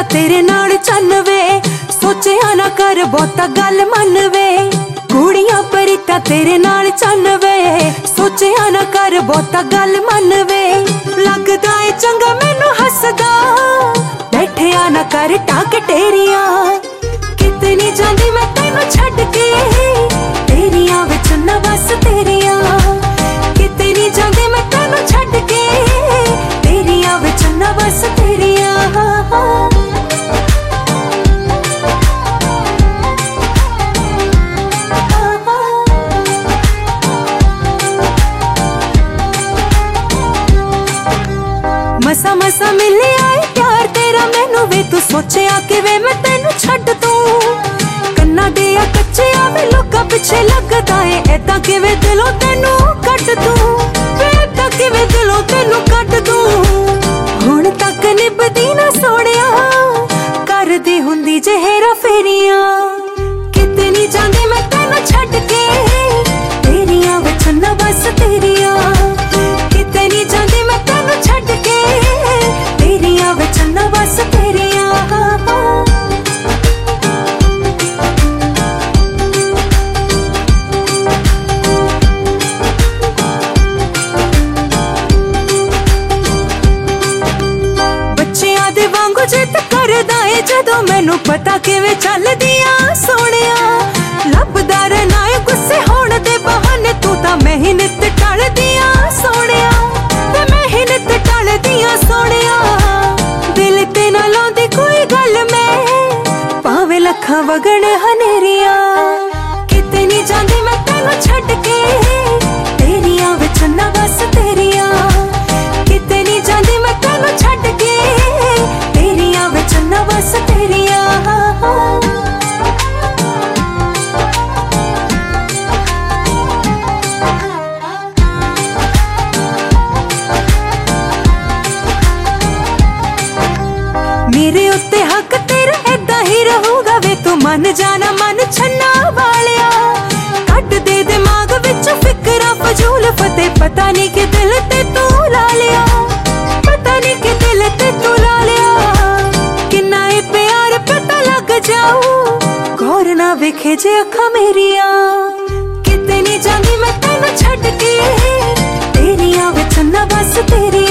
परीता तेरे नाल चन वे, सोचिया ना कर बहुता गल मन वे। कुड़ियां परीता तेरे नाल चन वे, सोचिया ना कर बहुता गल मन वे। लगदा है चंगा मैनू हसदा, बैठिया ना कर टाक टेरिया। कितनी जांदी मैं तेनू छड्ड के, तेरिया विच ना बस तेरिया। कितनी जांदी मैं तेनू छड्ड के, तेरिया विच ना बस तेरिया। मसा मसा मिले आए प्यार तेरा मैनू वे, तू सोचिया कि वे मैं तेनू छड्ड दूं। कन्ना दे या कच्चे आवे लोकां पिछे लगदा है, ऐदां किवें दिलों तेनू कट दूं। वे ऐदां किवें दिलों तेनू कट दूं। हुण तक निभदी ना सोहणिया, करदी हुंदी जे हेरा फेरियां। कितनी जांदी मैं तेनू छड्ड के, तेरिया विच ना बस तेरिया। कितनी जांदी मैं तेनू छड्ड के, तेरिया विच ना बस तेरिया। बच्चियां दे वांगू जिद करदा है जदों मैनू पता किवें चलदियां सोहणिया। लभदा रहना है गुस्से होण दे बहाने, तू तां मैं ही नित टलदियां सोहणिया। ते मैं ही नित टलदियां सोहणिया। दिल ते ना लाउंदी कोई गल मैं, भावें लखां वगण हनेरिया। कितनी जांदी मैं तेनू छड्ड के, तेरिया विच ना बस तेरिया। कितनी जांदी मैं तेनू छड्ड के, तेरिया विच ना बस तेरिया। मेरे उत्ते हक तेरा ऐदां ही रहूगा वे, तू मन जाना मन छन्ना वालिया। कट दे दिमाग विच फिकरा फजूल फते, पता नहीं कि दिल ते तू ला लिया। पता नहीं कि दिल ते तू ला लिया। किन्ना ए प्यार पता लग जाऊ, गौर ना वेखे जे अखां मेरिया। कितनी जांदी मैं तेनू छड्ड के, तेरिया विच ना बस तेरिया।